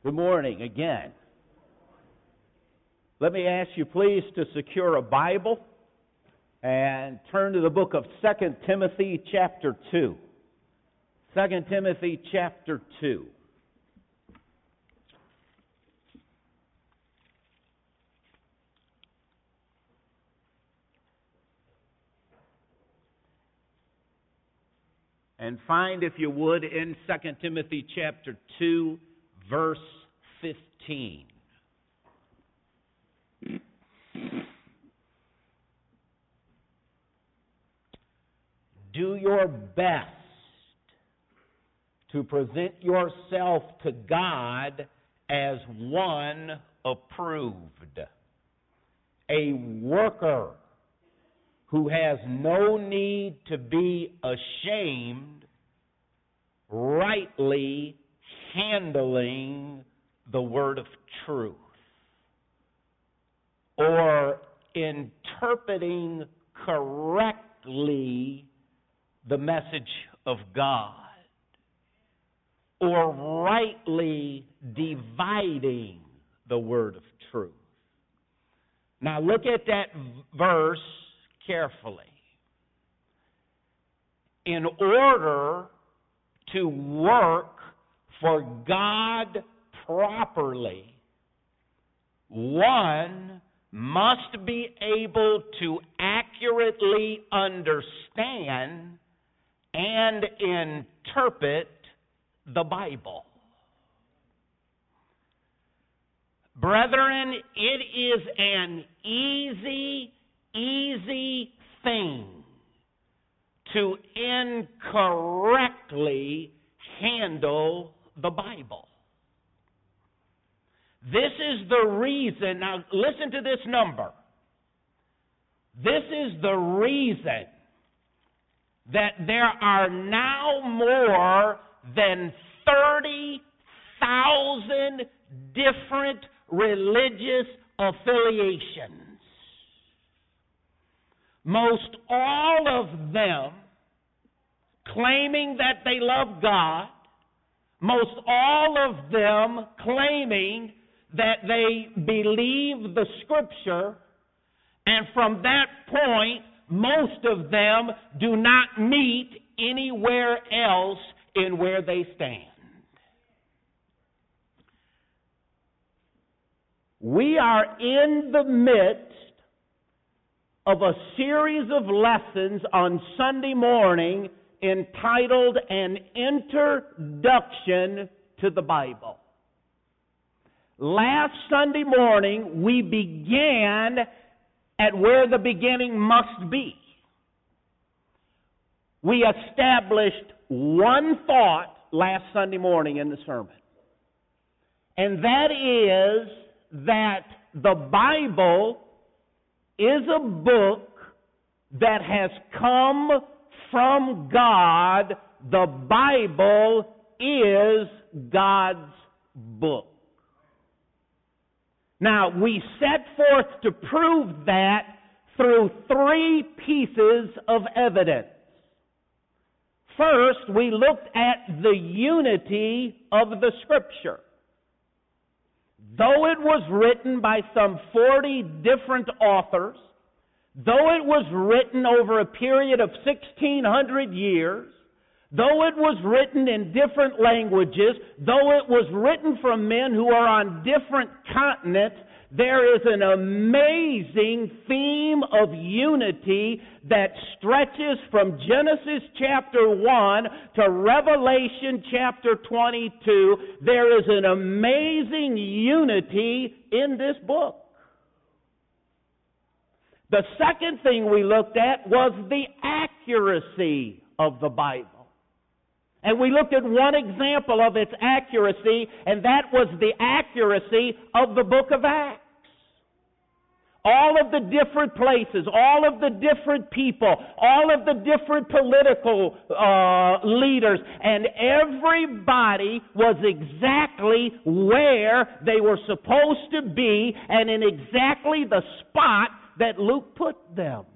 Good morning again. Let me ask you please to secure a Bible and turn to the book of 2 Timothy chapter 2. 2 Timothy chapter 2. And find, if you would, in 2 Timothy chapter 2, verse 15. Do your best to present yourself to God as one approved, a worker who has no need to be ashamed, rightly handling the word of truth, or interpreting correctly the message of God, or rightly dividing the word of truth. Now look at that verse carefully. In order to work for God properly, one must be able to accurately understand and interpret the Bible. Brethren, it is an easy thing to incorrectly handle the Bible. This is the reason, now listen to this number. This is the reason that there are now more than 30,000 different religious affiliations. Most all of them claiming that they love God, most all of them claiming that they believe the Scripture, and from that point, most of them do not meet anywhere else in where they stand. We are in the midst of a series of lessons on Sunday morning entitled An Introduction to the Bible. Last Sunday morning, we began at where the beginning must be. We established one thought last Sunday morning in the sermon, and that is that the Bible is a book that has come from God. The Bible is God's book. Now, we set forth to prove that through three pieces of evidence. First, we looked at the unity of the Scripture. Though it was written by some 40 different authors, though it was written over a period of 1,600 years, though it was written in different languages, though it was written from men who are on different continents, there is an amazing theme of unity that stretches from Genesis chapter 1 to Revelation chapter 22. There is an amazing unity in this book. The second thing we looked at was the accuracy of the Bible. And we looked at one example of its accuracy, and that was the accuracy of the book of Acts. All of the different places, all of the different people, all of the different political leaders, and everybody was exactly where they were supposed to be and in exactly the spot that Luke put them.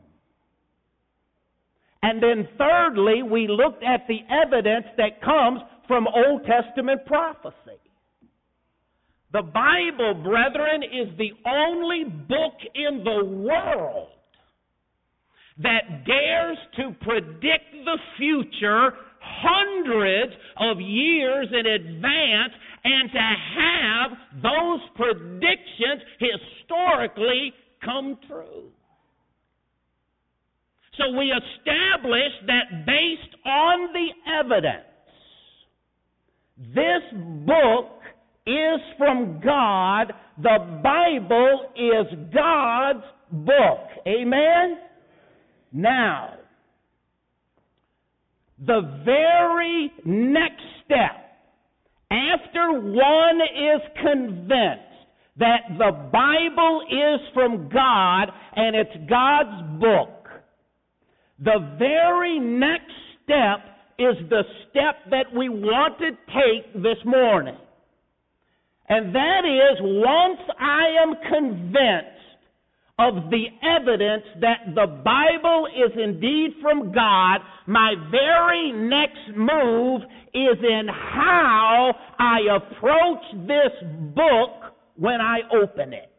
And then thirdly, we looked at the evidence that comes from Old Testament prophecy. The Bible, brethren, is the only book in the world that dares to predict the future hundreds of years in advance and to have those predictions historically come true. So we establish that based on the evidence, this book is from God. The Bible is God's book. Amen? Now, the very next step, after one is convinced that the Bible is from God and it's God's book, the very next step is the step that we want to take this morning. And that is, once I am convinced of the evidence that the Bible is indeed from God, my very next move is in how I approach this book when I open it.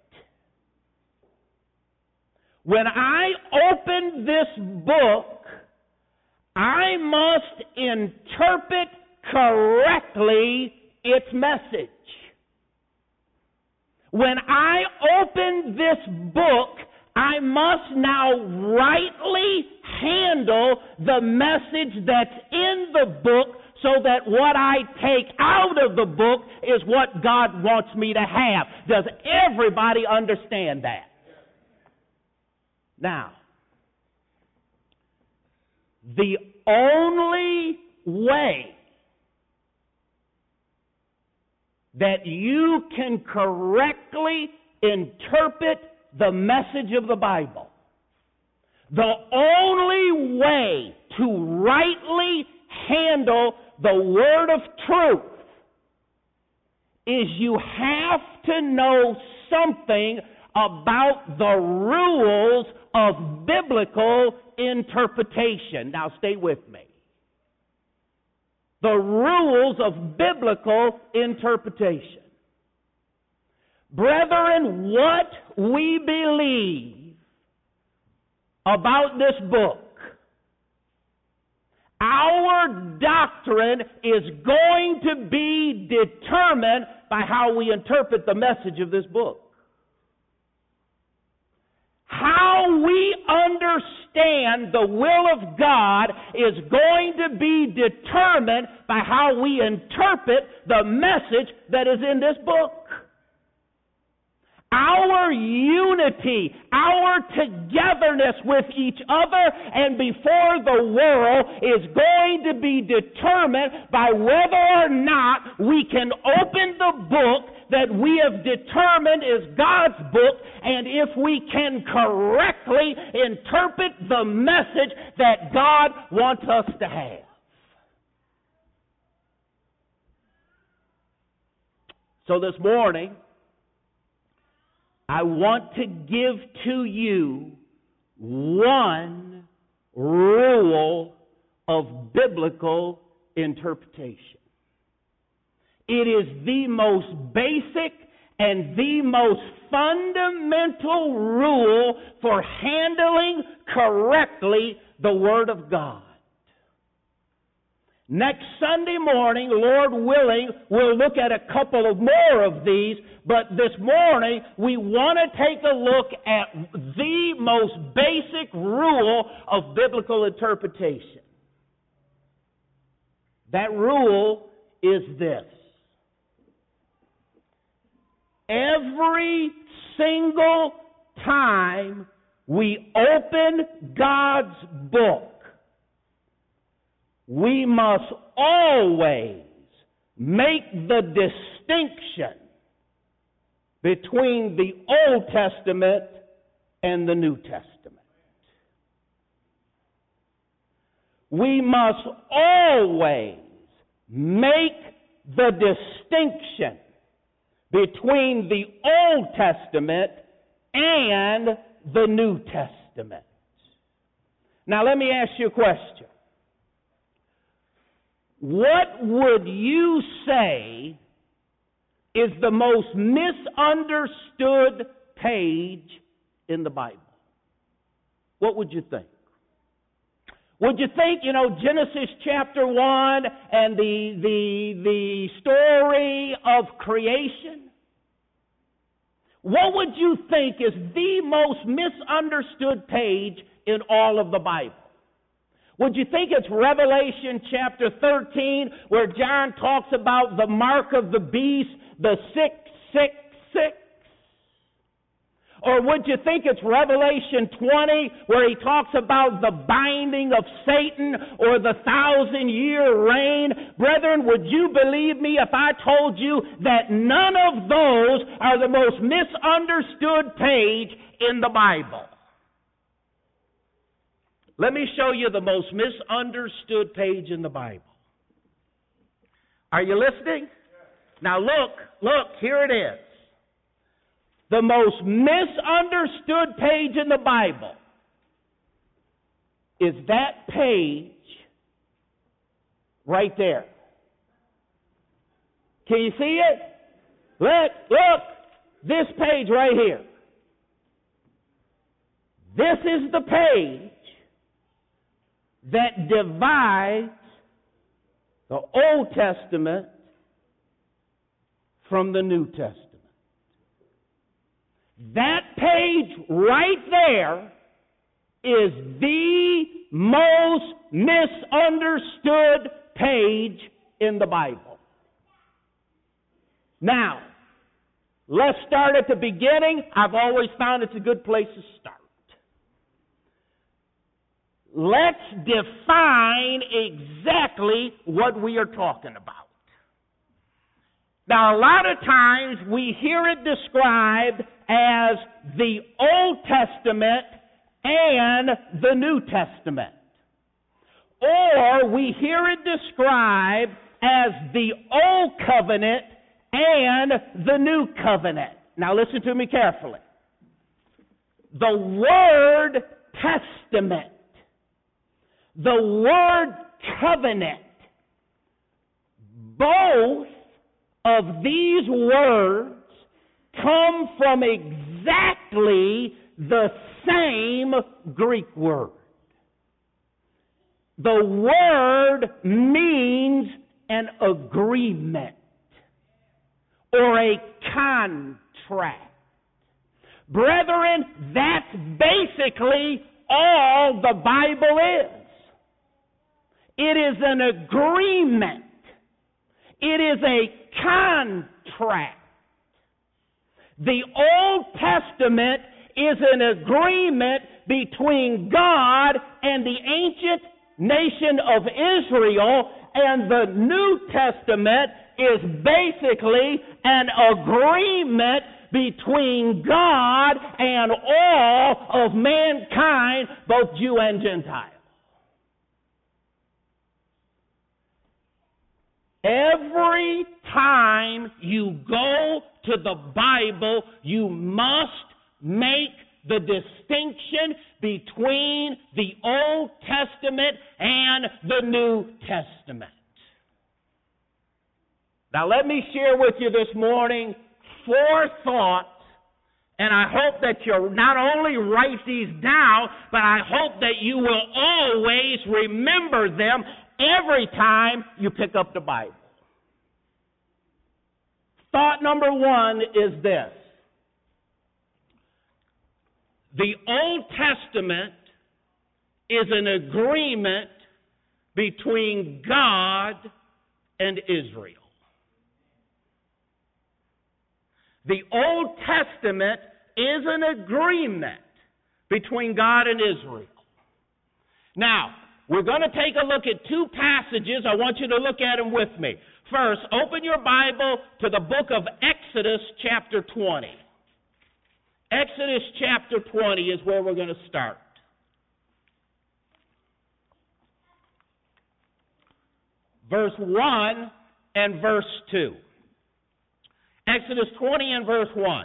When I open this book, I must interpret correctly its message. When I open this book, I must now rightly handle the message that's in the book so that what I take out of the book is what God wants me to have. Does everybody understand that? Now, the only way that you can correctly interpret the message of the Bible, the only way to rightly handle the word of truth, is you have to know something about the rules of biblical interpretation. Now stay with me. The rules of biblical interpretation. Brethren, what we believe about this book, our doctrine is going to be determined by how we interpret the message of this book. How we understand the will of God is going to be determined by how we interpret the message that is in this book. Our unity, our togetherness with each other and before the world is going to be determined by whether or not we can open the book that we have determined is God's book, and if we can correctly interpret the message that God wants us to have. So this morning, I want to give to you one rule of biblical interpretation. It is the most basic and the most fundamental rule for handling correctly the Word of God. Next Sunday morning, Lord willing, we'll look at a couple of more of these, but this morning we want to take a look at the most basic rule of biblical interpretation. That rule is this. Every single time we open God's book, we must always make the distinction between the Old Testament and the New Testament. We must always make the distinction between the Old Testament and the New Testament. Now let me ask you a question. What would you say is the most misunderstood page in the Bible? What would you think? Would you think, Genesis chapter 1 and the story of creation? What would you think is the most misunderstood page in all of the Bible? Would you think it's Revelation chapter 13, where John talks about the mark of the beast, the 666? Or would you think it's Revelation 20, where he talks about the binding of Satan or the 1,000-year reign? Brethren, would you believe me if I told you that none of those are the most misunderstood page in the Bible? Let me show you the most misunderstood page in the Bible. Are you listening? Now look, here it is. The most misunderstood page in the Bible is that page right there. Can you see it? Look, this page right here. This is the page that divides the Old Testament from the New Testament. That page right there is the most misunderstood page in the Bible. Now, let's start at the beginning. I've always found it's a good place to start. Let's define exactly what we are talking about. Now, a lot of times we hear it described as the Old Testament and the New Testament. Or we hear it described as the Old Covenant and the New Covenant. Now, listen to me carefully. The word testament, the word covenant, both of these words come from exactly the same Greek word. The word means an agreement or a contract. Brethren, that's basically all the Bible is. It is an agreement. It is a contract. The Old Testament is an agreement between God and the ancient nation of Israel, and the New Testament is basically an agreement between God and all of mankind, both Jew and Gentile. Every time you go to the Bible, you must make the distinction between the Old Testament and the New Testament. Now let me share with you this morning 4 thoughts, and I hope that you'll not only write these down, but I hope that you will always remember them every time you pick up the Bible. Thought number 1 is this. The Old Testament is an agreement between God and Israel. The Old Testament is an agreement between God and Israel. Now, we're going to take a look at 2 passages. I want you to look at them with me. First, open your Bible to the book of Exodus chapter 20. Exodus chapter 20 is where we're going to start. Verse 1 and verse 2. Exodus 20 and verse 1.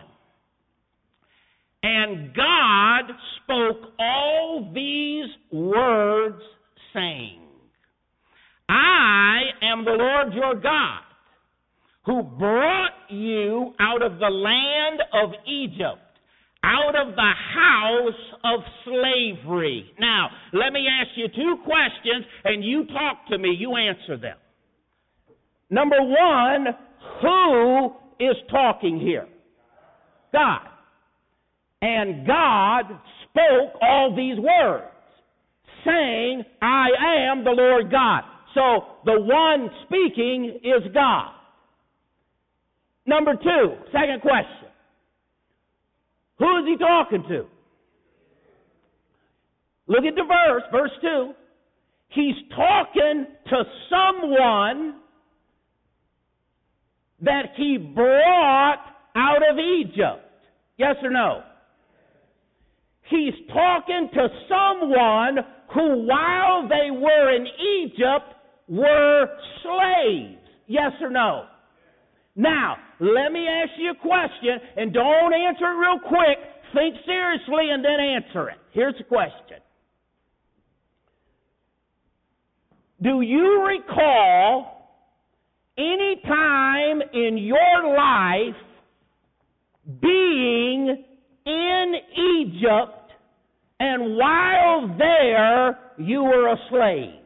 And God spoke all these words, saying, I am the Lord your God, who brought you out of the land of Egypt, out of the house of slavery. Now, let me ask you two questions, and you talk to me. You answer them. Number one, who is talking here? God. And God spoke all these words, saying, I am the Lord God. So the one speaking is God. Number two, second question. Who is he talking to? Look at the verse 2. He's talking to someone that he brought out of Egypt. Yes or no? He's talking to someone who, while they were in Egypt, were slaves. Yes or no? Now, let me ask you a question, and don't answer it real quick. Think seriously and then answer it. Here's the question. Do you recall any time in your life being in Egypt and while there you were a slave?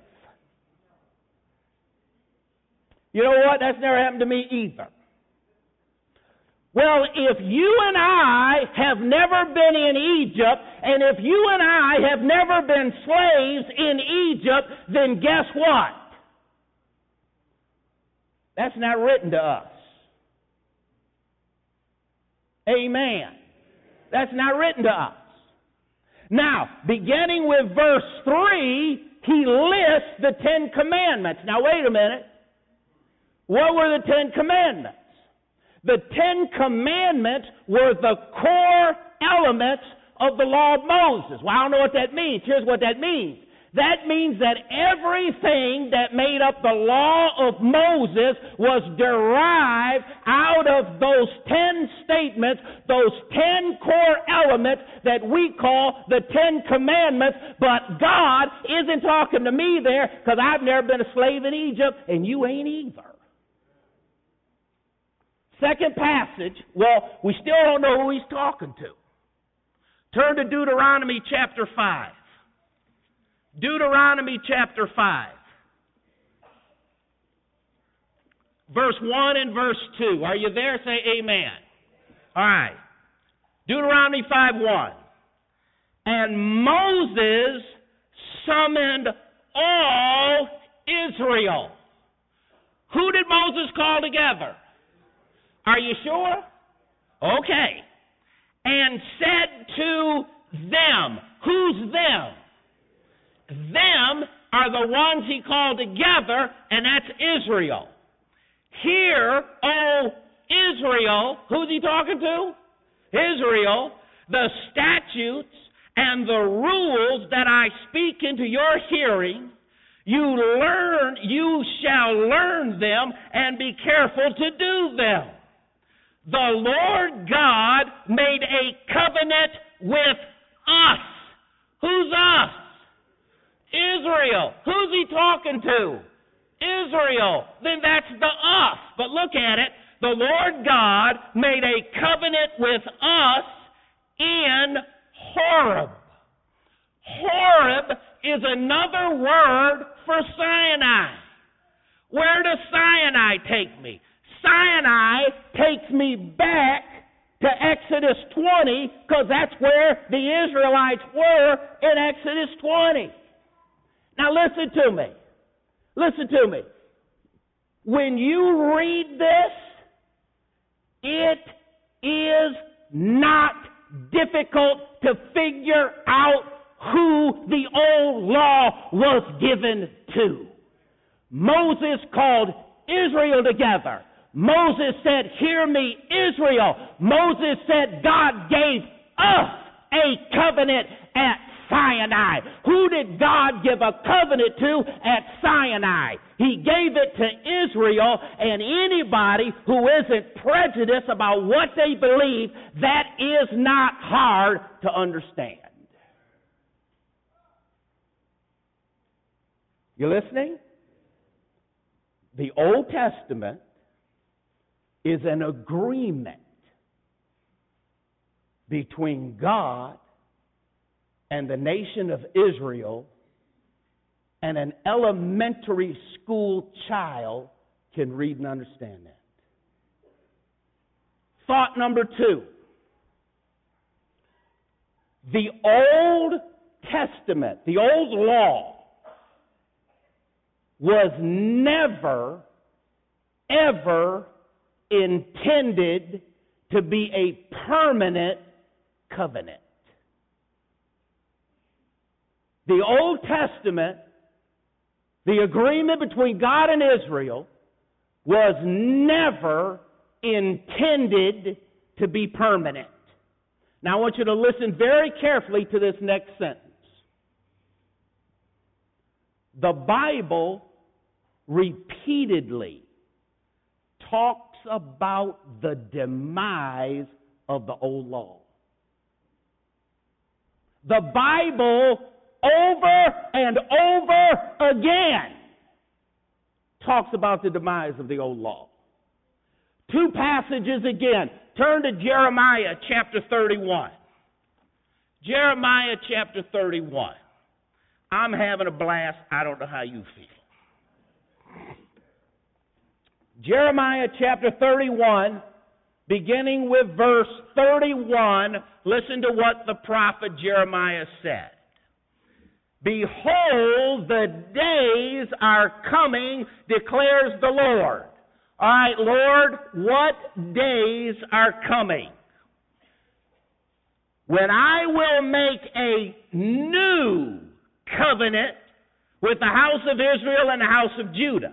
You know what? That's never happened to me either. Well, if you and I have never been in Egypt, and if you and I have never been slaves in Egypt, then guess what? That's not written to us. Amen. That's not written to us. Now, beginning with verse 3, he lists the 10 commandments. Now, wait a minute. What were the 10 commandments? The 10 commandments were the core elements of the law of Moses. Well, I don't know what that means. Here's what that means. That means that everything that made up the law of Moses was derived out of those 10 statements, those 10 core elements that we call the 10 commandments. But God isn't talking to me there because I've never been a slave in Egypt and you ain't either. Second passage, well, we still don't know who he's talking to. Turn to Deuteronomy chapter 5. Deuteronomy chapter 5. Verse 1 and verse 2. Are you there? Say amen. All right. Deuteronomy 5:1. And Moses summoned all Israel. Who did Moses call together? Are you sure? Okay. And said to them, who's them? Them are the ones he called together, and that's Israel. Hear, O Israel, who's he talking to? Israel, the statutes and the rules that I speak into your hearing, you shall learn them and be careful to do them. The Lord God made a covenant with us. Who's us? Israel. Who's he talking to? Israel. Then that's the us. But look at it. The Lord God made a covenant with us in Horeb. Horeb is another word for Sinai. Where does Sinai take me? Sinai takes me back to Exodus 20 because that's where the Israelites were in Exodus 20. Now listen to me. Listen to me. When you read this, it is not difficult to figure out who the old law was given to. Moses called Israel together. Moses said, hear me, Israel. Moses said, God gave us a covenant at Sinai. Who did God give a covenant to at Sinai? He gave it to Israel, and anybody who isn't prejudiced about what they believe, that is not hard to understand. You listening? The Old Testament is an agreement between God and the nation of Israel, and an elementary school child can read and understand that. Thought number 2. The Old Testament, the Old Law, was never, ever intended to be a permanent covenant. The Old Testament, the agreement between God and Israel, was never intended to be permanent. Now I want you to listen very carefully to this next sentence. The Bible repeatedly talks about the demise of the old law. The Bible over and over again talks about the demise of the old law. 2 passages again. Turn to Jeremiah chapter 31. Jeremiah chapter 31. I'm having a blast. I don't know how you feel. Jeremiah chapter 31, beginning with verse 31, listen to what the prophet Jeremiah said. Behold, the days are coming, declares the Lord. All right, Lord, what days are coming? When I will make a new covenant with the house of Israel and the house of Judah,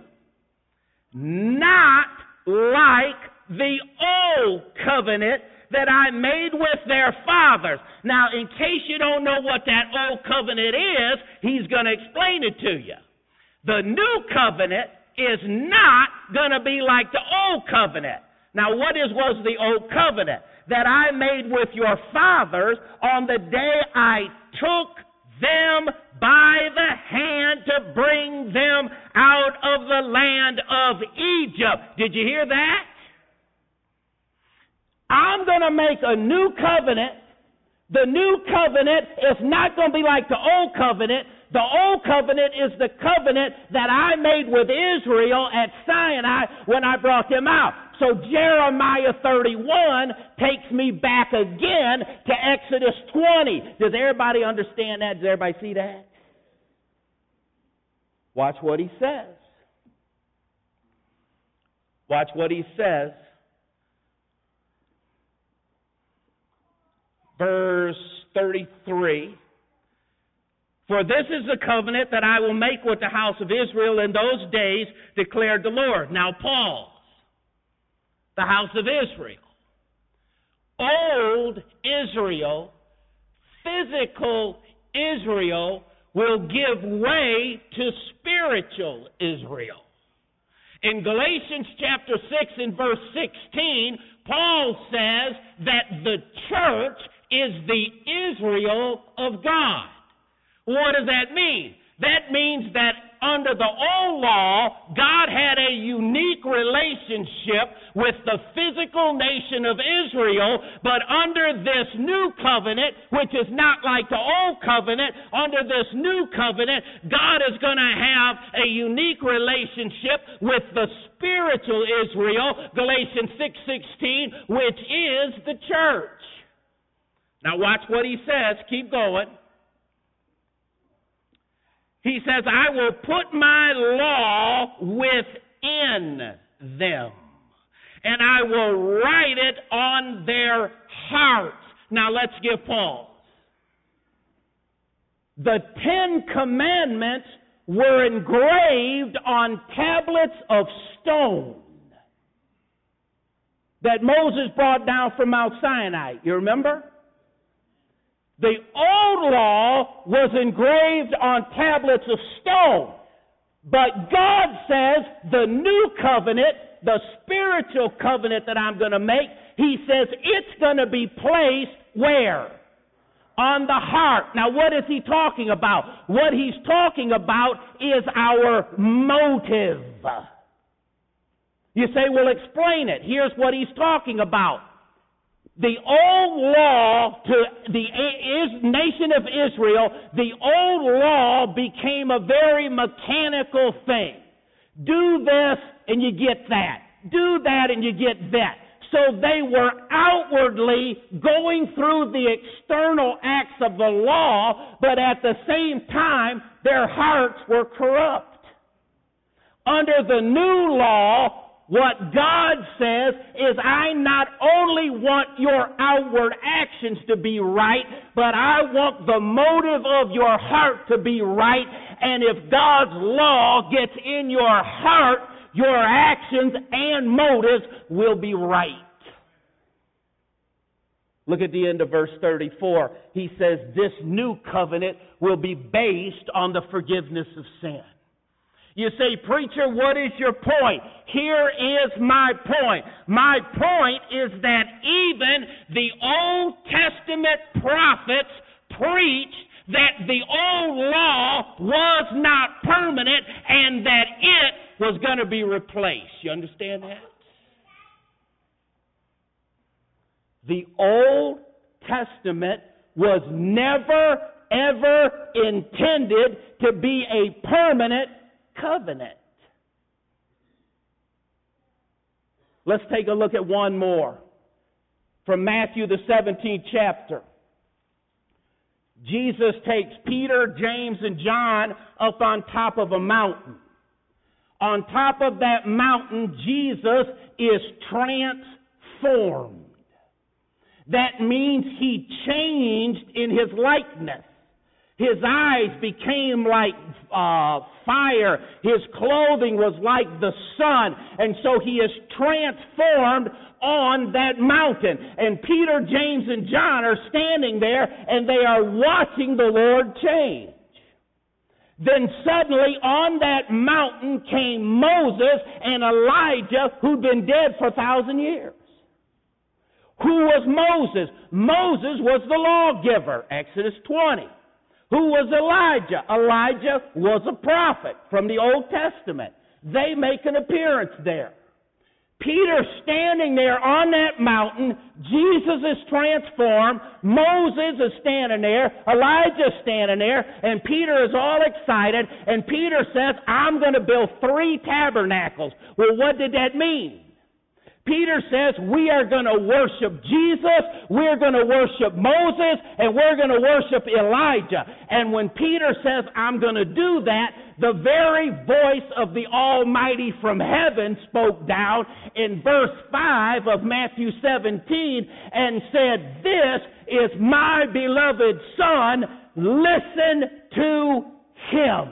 not like the old covenant that I made with their fathers. Now, in case you don't know what that old covenant is, he's going to explain it to you. The new covenant is not going to be like the old covenant. Now, what was the old covenant? That I made with your fathers on the day I took them by the hand to bring them out of the land of Egypt. Did you hear that? I'm going to make a new covenant. The new covenant is not going to be like the old covenant. The old covenant is the covenant that I made with Israel at Sinai when I brought them out. So Jeremiah 31 takes me back again to Exodus 20. Does everybody understand that? Does everybody see that? Watch what he says. Watch what he says. Verse 33. For this is the covenant that I will make with the house of Israel in those days, declared the Lord. Now pause. The house of Israel. Old Israel, physical Israel, will give way to spiritual Israel. In Galatians chapter 6 and verse 16, Paul says that the church is the Israel of God. What does that mean? That means that under the old law, God had a unique relationship with the physical nation of Israel, but under this new covenant, which is not like the old covenant, under this new covenant, God is going to have a unique relationship with the spiritual Israel, Galatians 6:16, which is the church. Now watch what he says. Keep going. He says, I will put my law within them, and I will write it on their hearts. Now let's give pause. The 10 Commandments were engraved on tablets of stone that Moses brought down from Mount Sinai. You remember? The old law was engraved on tablets of stone. But God says the new covenant, the spiritual covenant that I'm going to make, he says it's going to be placed where? On the heart. Now what is he talking about? What he's talking about is our motive. You say, well, explain it. Here's what he's talking about. The old law to the nation of Israel, the old law became a very mechanical thing. Do this and you get that. Do that and you get that. So they were outwardly going through the external acts of the law, but at the same time, their hearts were corrupt. Under the new law, what God says is, I not only want your outward actions to be right, but I want the motive of your heart to be right. And if God's law gets in your heart, your actions and motives will be right. Look at the end of verse 34. He says, this new covenant will be based on the forgiveness of sin. You say, preacher, what is your point? Here is my point. My point is that even the Old Testament prophets preached that the old law was not permanent and that it was going to be replaced. You understand that? The Old Testament was never, ever intended to be a permanent covenant. Let's take a look at one more. From Matthew the 17th chapter. Jesus takes Peter, James, and John up on top of a mountain. On top of that mountain, Jesus is transformed. That means he changed in his likeness. His eyes became like fire. His clothing was like the sun. And so he is transformed on that mountain. And Peter, James, and John are standing there and they are watching the Lord change. Then suddenly on that mountain came Moses and Elijah, who'd been dead for 1,000 years. Who was Moses? Moses was the lawgiver, Exodus 20. Who was Elijah? Elijah was a prophet from the Old Testament. They make an appearance there. Peter standing there on that mountain, Jesus is transformed, Moses is standing there, Elijah is standing there, and Peter is all excited, and Peter says, I'm going to build 3 tabernacles. Well, what did that mean? Peter says, we are going to worship Jesus, we're going to worship Moses, and we're going to worship Elijah. And when Peter says, I'm going to do that, the very voice of the Almighty from heaven spoke down in verse 5 of Matthew 17 and said, this is my beloved Son, listen to him.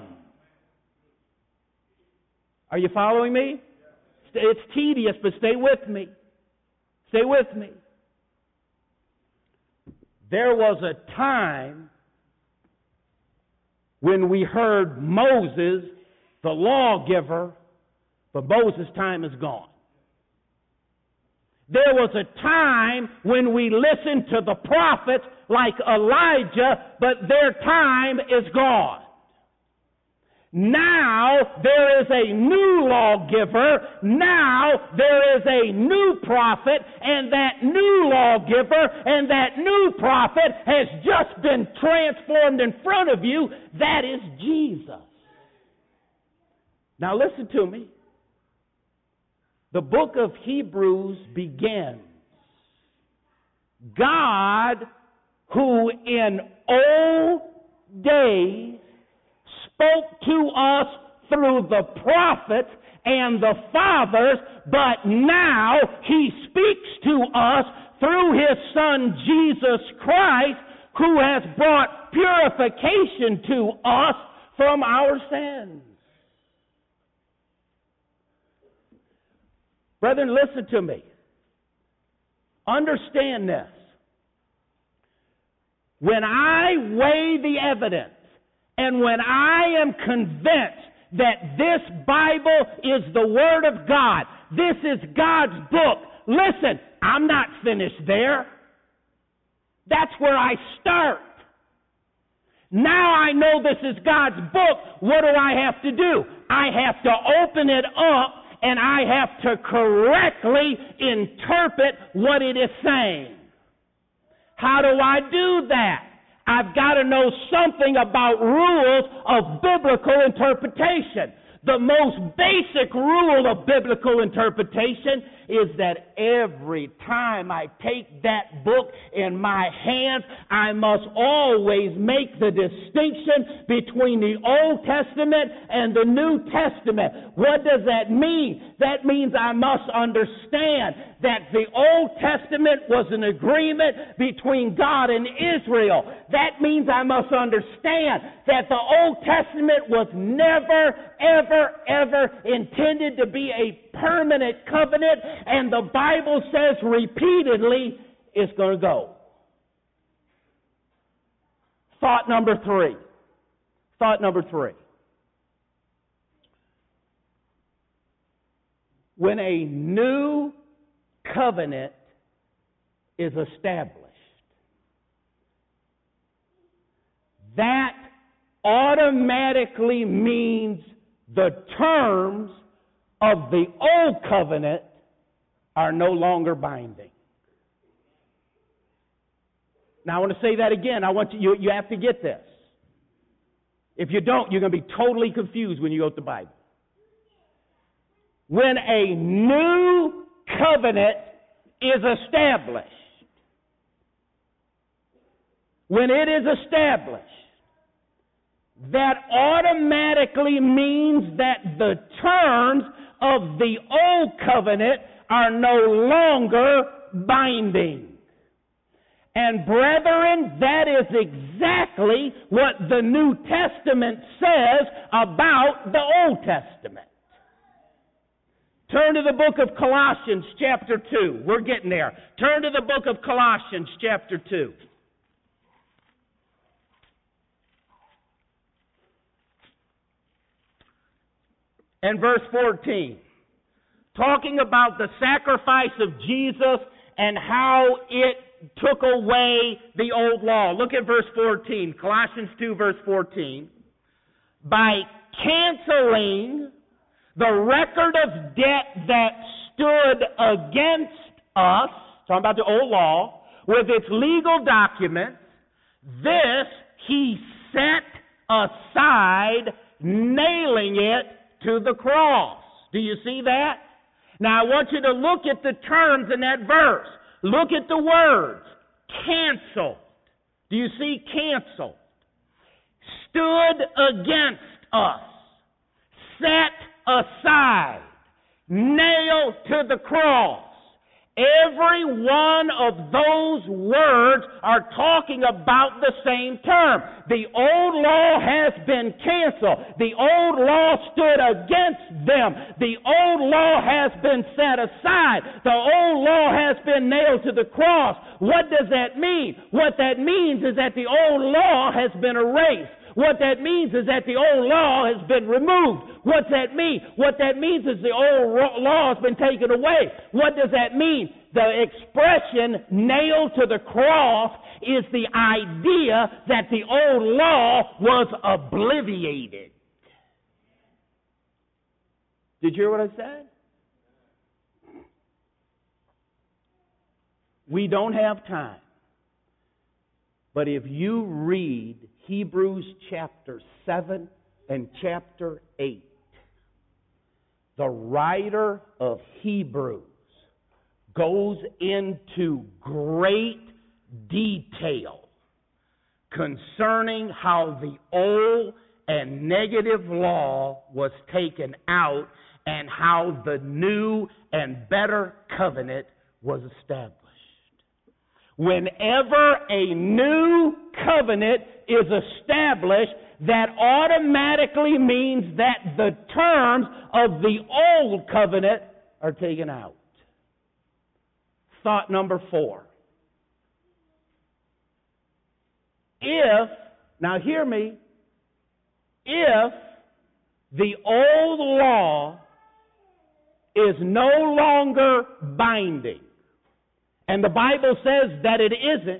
Are you following me? It's tedious, but stay with me. Stay with me. There was a time when we heard Moses, the lawgiver, but Moses' time is gone. There was a time when we listened to the prophets like Elijah, but their time is gone. Now there is a new lawgiver. Now there is a new prophet, and that new lawgiver and that new prophet has just been transformed in front of you. That is Jesus. Now listen to me. The book of Hebrews begins. God, who in old days spoke to us through the prophets and the fathers, but now he speaks to us through his Son Jesus Christ, who has brought purification to us from our sins. Brethren, listen to me. Understand this. When I weigh the evidence, and when I am convinced that this Bible is the Word of God, this is God's book, listen, I'm not finished there. That's where I start. Now I know this is God's book. What do I have to do? I have to open it up and I have to correctly interpret what it is saying. How do I do that? I've got to know something about rules of biblical interpretation. The most basic rule of biblical interpretation is that every time I take that book in my hands, I must always make the distinction between the Old Testament and the New Testament. What does that mean? That means I must understand that the Old Testament was an agreement between God and Israel. That means I must understand that the Old Testament was never, ever intended to be a permanent covenant, and the Bible says repeatedly it's going to go. Thought number three. When a new covenant is established, that automatically means the terms of the old covenant are no longer binding. Now I want to say that again. I want you have to get this. If you don't, you're going to be totally confused when you go to the Bible. When a new covenant is established, that automatically means that the terms of the old covenant are no longer binding. And brethren, that is exactly what the New Testament says about the Old Testament. Turn to the book of Colossians chapter 2. We're getting there. Turn to the book of Colossians chapter 2. And verse 14. Talking about the sacrifice of Jesus and how it took away the old law. Look at verse 14. Colossians 2 verse 14. By canceling the record of debt that stood against us, talking about the old law, with its legal documents, this he set aside, nailing it to the cross. Do you see that? Now I want you to look at the terms in that verse. Look at the words. Canceled. Do you see canceled? Stood against us. Set aside. Nailed to the cross. Every one of those words are talking about the same term. The old law has been canceled. The old law stood against them. The old law has been set aside. The old law has been nailed to the cross. What does that mean? What that means is that the old law has been erased. What that means is that the old law has been removed. What's that mean? What that means is the old law has been taken away. What does that mean? The expression nailed to the cross is the idea that the old law was obliterated. Did you hear what I said? We don't have time. But if you read Hebrews chapter 7 and chapter 8, the writer of Hebrews goes into great detail concerning how the old and negative law was taken out and how the new and better covenant was established. Whenever a new covenant is established, that automatically means that the terms of the old covenant are taken out. Thought number 4. Now hear me, if the old law is no longer binding, and the Bible says that it isn't,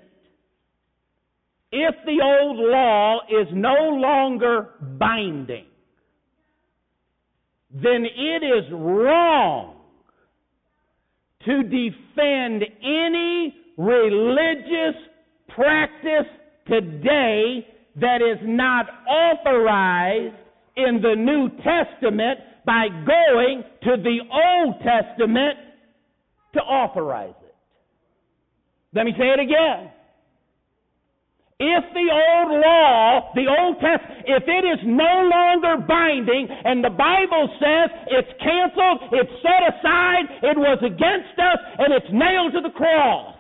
if the old law is no longer binding, then it is wrong to defend any religious practice today that is not authorized in the New Testament by going to the Old Testament to authorize it. Let me say it again. If the old law, the Old Testament, if it is no longer binding and the Bible says it's canceled, it's set aside, it was against us, and it's nailed to the cross.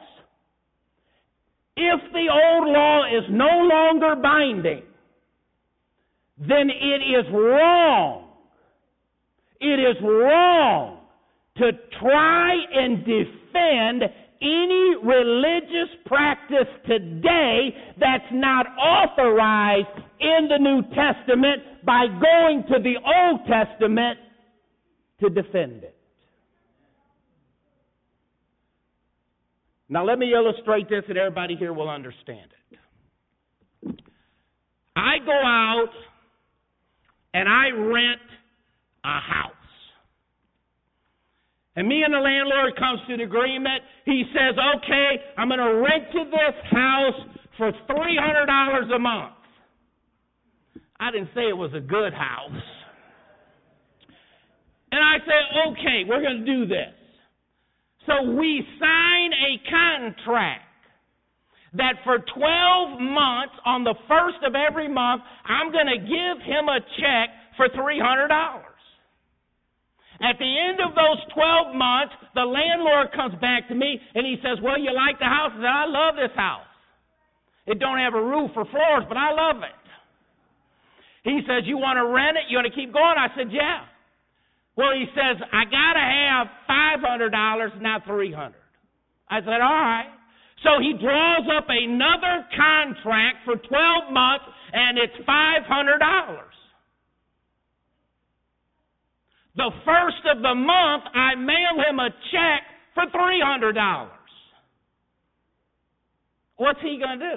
If the old law is no longer binding, then it is wrong. It is wrong to try and defend any religious practice today that's not authorized in the New Testament by going to the Old Testament to defend it. Now let me illustrate this and everybody here will understand it. I go out and I rent a house. And me and the landlord comes to an agreement. He says, okay, I'm going to rent you this house for $300 a month. I didn't say it was a good house. And I say, okay, we're going to do this. So we sign a contract that for 12 months, on the first of every month, I'm going to give him a check for $300. At the end of those 12 months, the landlord comes back to me and he says, well, you like the house? I said, I love this house. It don't have a roof or floors, but I love it. He says, you want to rent it? You want to keep going? I said, yeah. Well, he says, I got to have $500, not $300. I said, all right. So he draws up another contract for 12 months, and it's $500. The first of the month, I mail him a check for $300. What's he going to do?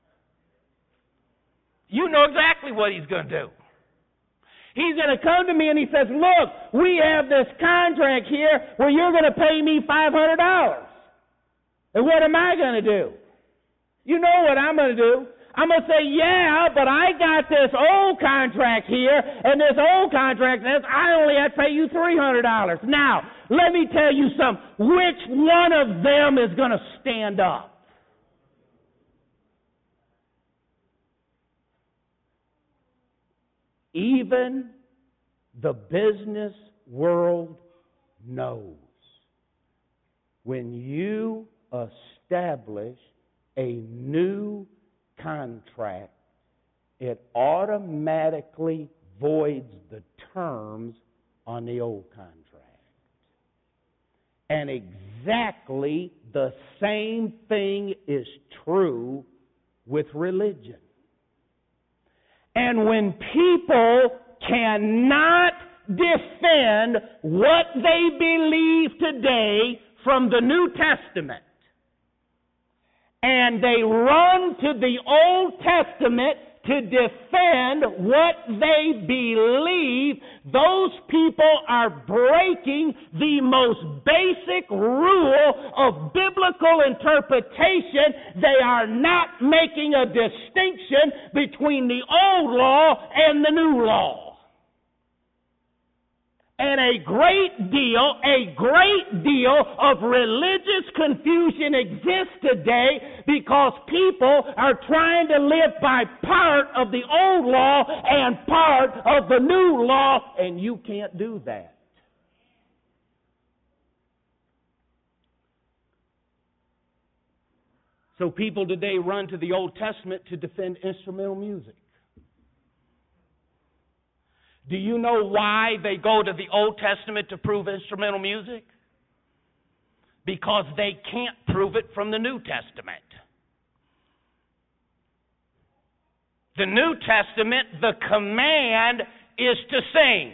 You know exactly what he's going to do. He's going to come to me and he says, look, we have this contract here where you're going to pay me $500. And what am I going to do? You know what I'm going to do. I'm going to say, yeah, but I got this old contract here, and this old contract says I only have to pay you $300. Now, let me tell you something. Which one of them is going to stand up? Even the business world knows when you establish a new contract, it automatically voids the terms on the old contract. And exactly the same thing is true with religion. And when people cannot defend what they believe today from the New Testament, and they run to the Old Testament to defend what they believe, those people are breaking the most basic rule of biblical interpretation. They are not making a distinction between the old law and the new law. And a great deal of religious confusion exists today because people are trying to live by part of the old law and part of the new law, and you can't do that. So people today run to the Old Testament to defend instrumental music. Do you know why they go to the Old Testament to prove instrumental music? Because they can't prove it from the New Testament. The New Testament, the command is to sing.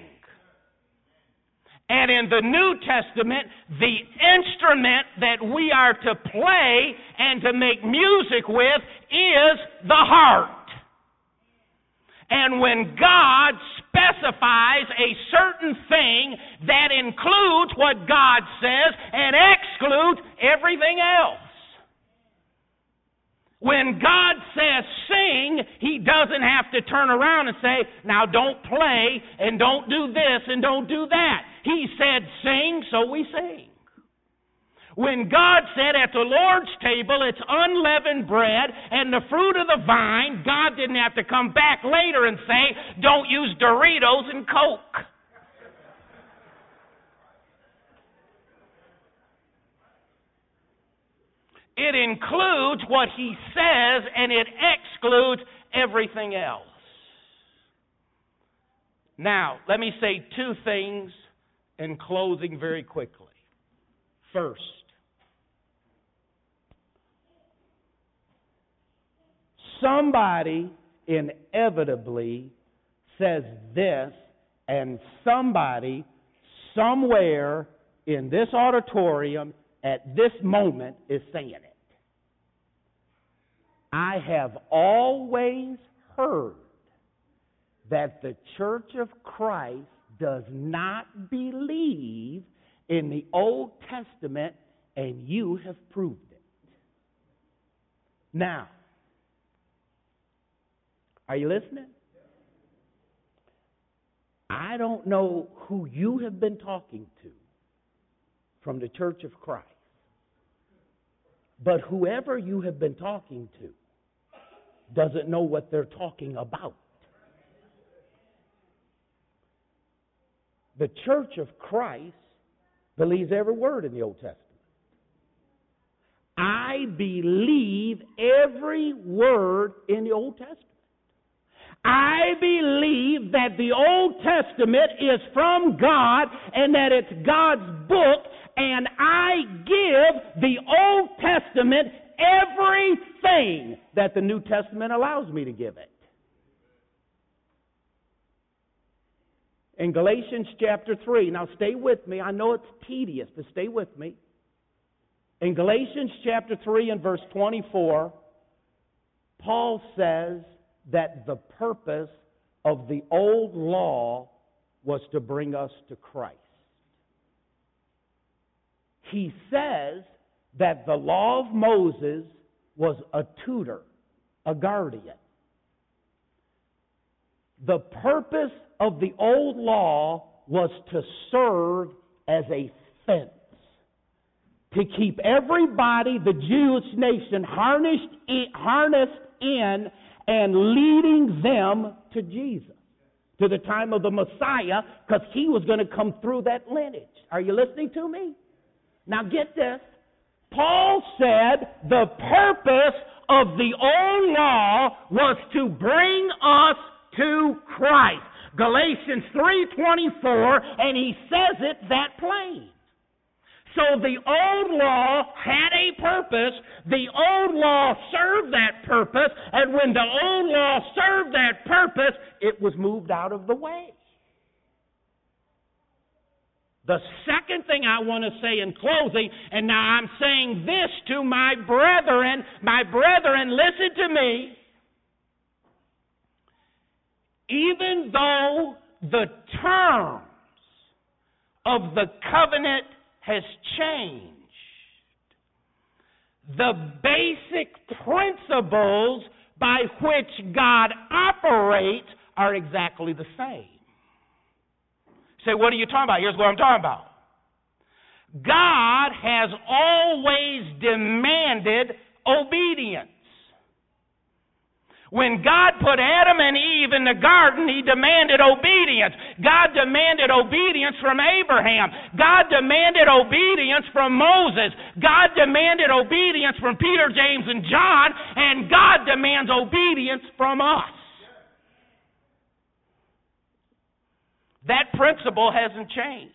And in the New Testament, the instrument that we are to play and to make music with is the heart. And when God specifies a certain thing that includes what God says and excludes everything else. When God says sing, He doesn't have to turn around and say, now don't play and don't do this and don't do that. He said sing, so we sing. When God said at the Lord's table it's unleavened bread and the fruit of the vine, God didn't have to come back later and say, don't use Doritos and Coke. It includes what He says and it excludes everything else. Now, let me say two things in closing very quickly. First, somebody inevitably says this, and somebody somewhere in this auditorium at this moment is saying it. I have always heard that the Church of Christ does not believe in the Old Testament, and you have proved it. Now, are you listening? I don't know who you have been talking to from the Church of Christ, but whoever you have been talking to doesn't know what they're talking about. The Church of Christ believes every word in the Old Testament. I believe every word in the Old Testament. I believe that the Old Testament is from God and that it's God's book, and I give the Old Testament everything that the New Testament allows me to give it. In Galatians chapter 3, now stay with me. I know it's tedious, but stay with me. In Galatians chapter 3 and verse 24, Paul says that the purpose of the old law was to bring us to Christ. He says that the law of Moses was a tutor, a guardian. The purpose of the old law was to serve as a fence, to keep everybody, the Jewish nation, harnessed in and leading them to Jesus, to the time of the Messiah, because He was going to come through that lineage. Are you listening to me? Now get this. Paul said the purpose of the old law was to bring us to Christ. Galatians 3:24, and he says it that plain. So the old law had a purpose. The old law served that purpose. And when the old law served that purpose, it was moved out of the way. The second thing I want to say in closing, and now I'm saying this to my brethren, listen to me. Even though the terms of the covenant has changed, the basic principles by which God operates are exactly the same. Say, what are you talking about? Here's what I'm talking about. God has always demanded obedience. When God put Adam and Eve in the garden, He demanded obedience. God demanded obedience from Abraham. God demanded obedience from Moses. God demanded obedience from Peter, James, and John. And God demands obedience from us. That principle hasn't changed.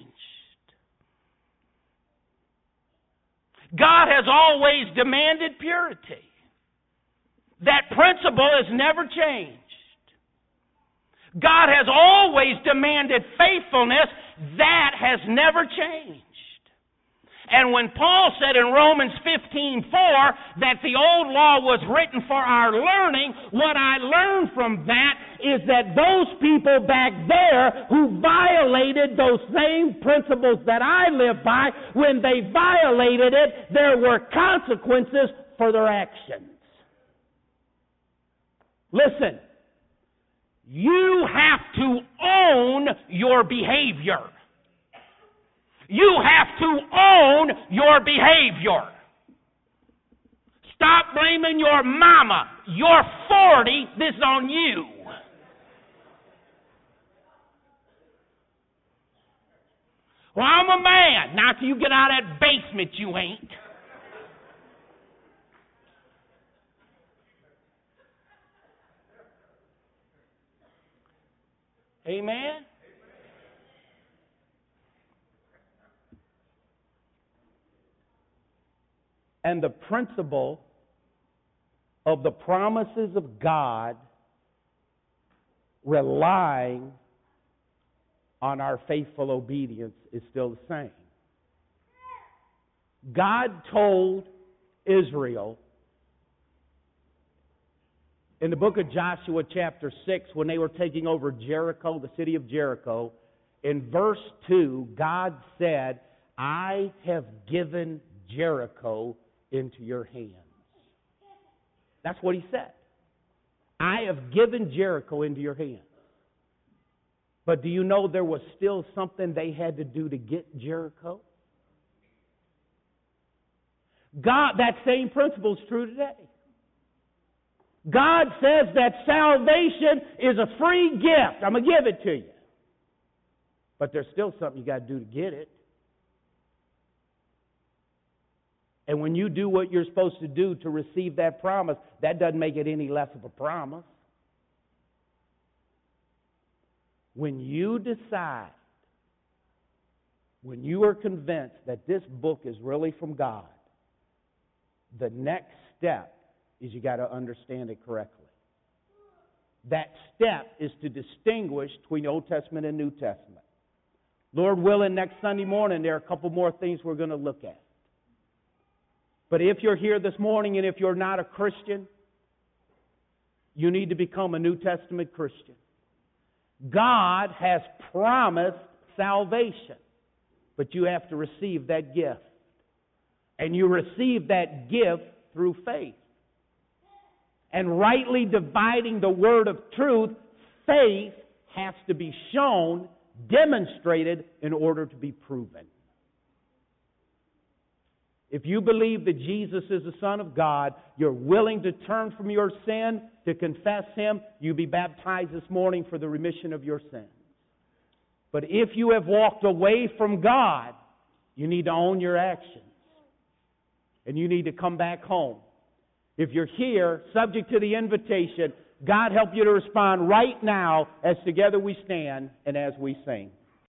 God has always demanded purity. That principle has never changed. God has always demanded faithfulness. That has never changed. And when Paul said in Romans 15:4 that the old law was written for our learning, what I learned from that is that those people back there who violated those same principles that I live by, when they violated it, there were consequences for their actions. Listen, you have to own your behavior. You have to own your behavior. Stop blaming your mama. You're 40, this is on you. Well, I'm a man. Now till you get out of that basement, you ain't. Amen? And the principle of the promises of God relying on our faithful obedience is still the same. God told Israel in the book of Joshua chapter 6, when they were taking over Jericho, the city of Jericho, in verse 2, God said, I have given Jericho into your hands. That's what he said. I have given Jericho into your hands. But do you know there was still something they had to do to get Jericho? God, that same principle is true today. God says that salvation is a free gift. I'm going to give it to you. But there's still something you got to do to get it. And when you do what you're supposed to do to receive that promise, that doesn't make it any less of a promise. When you decide, when you are convinced that this book is really from God, the next step is you got to understand it correctly. That step is to distinguish between Old Testament and New Testament. Lord willing, next Sunday morning there are a couple more things we're going to look at. But if you're here this morning and if you're not a Christian, you need to become a New Testament Christian. God has promised salvation, but you have to receive that gift. And you receive that gift through faith. And rightly dividing the word of truth, faith has to be shown, demonstrated, in order to be proven. If you believe that Jesus is the Son of God, you're willing to turn from your sin, to confess Him, you be baptized this morning for the remission of your sins. But if you have walked away from God, you need to own your actions. And you need to come back home. If you're here, subject to the invitation, God help you to respond right now as together we stand and as we sing.